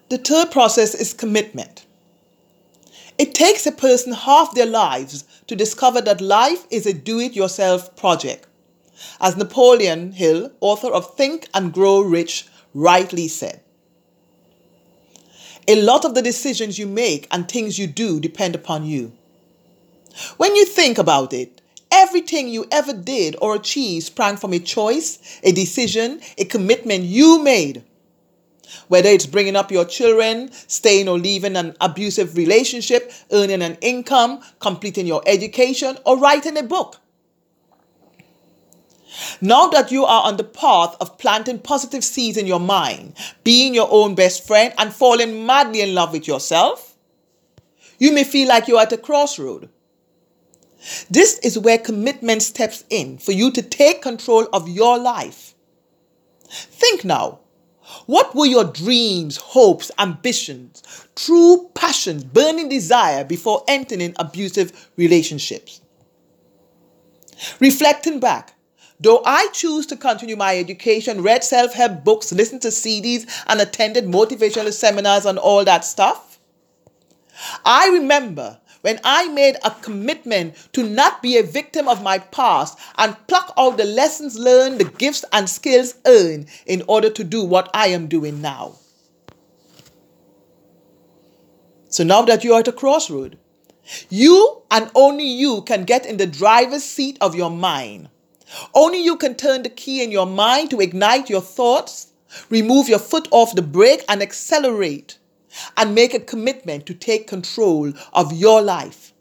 The third process is commitment. It takes a person half their lives to discover that life is a do-it-yourself project. As Napoleon Hill, author of Think and Grow Rich, rightly said, a lot of the decisions you make and things you do depend upon you. When you think about it, everything you ever did or achieved sprang from a choice, a decision, a commitment you made. Whether it's bringing up your children, staying or leaving an abusive relationship, earning an income, completing your education, or writing a book. Now that you are on the path of planting positive seeds in your mind, being your own best friend, and falling madly in love with yourself, you may feel like you're at a crossroad. This is where commitment steps in for you to take control of your life. Think now. What were your dreams, hopes, ambitions, true passions, burning desire before entering abusive relationships? Reflecting back, though I choose to continue my education, read self-help books, listened to CDs, and attended motivational seminars and all that stuff, I remember when I made a commitment to not be a victim of my past and pluck out the lessons learned, the gifts and skills earned in order to do what I am doing now. So now that you are at a crossroad, you and only you can get in the driver's seat of your mind. Only you can turn the key in your mind to ignite your thoughts, remove your foot off the brake and accelerate, and make a commitment to take control of your life.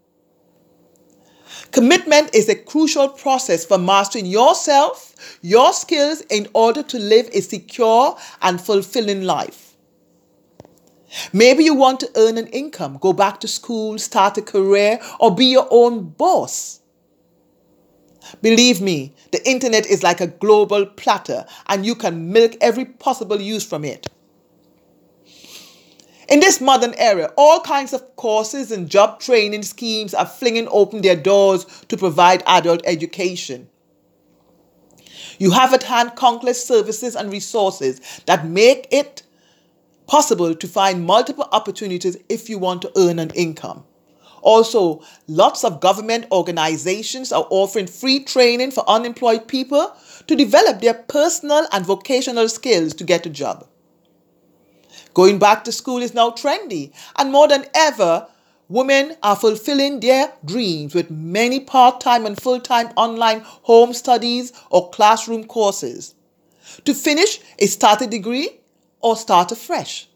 Commitment is a crucial process for mastering yourself, your skills in order to live a secure and fulfilling life. Maybe you want to earn an income, go back to school, start a career, or be your own boss. Believe me, the internet is like a global platter and you can milk every possible use from it. In this modern era, all kinds of courses and job training schemes are flinging open their doors to provide adult education. You have at hand countless services and resources that make it possible to find multiple opportunities if you want to earn an income. Also, lots of government organizations are offering free training for unemployed people to develop their personal and vocational skills to get a job. Going back to school is now trendy, and more than ever, women are fulfilling their dreams with many part-time and full-time online home studies or classroom courses to finish a starter degree or start afresh.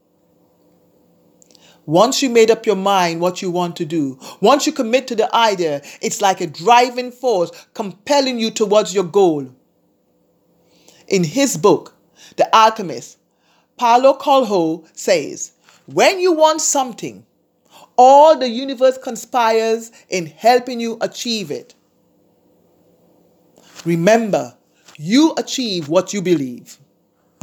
Once you made up your mind what you want to do, once you commit to the idea, it's like a driving force compelling you towards your goal. In his book, The Alchemist, Paulo Coelho says, when you want something, all the universe conspires in helping you achieve it. Remember, you achieve what you believe.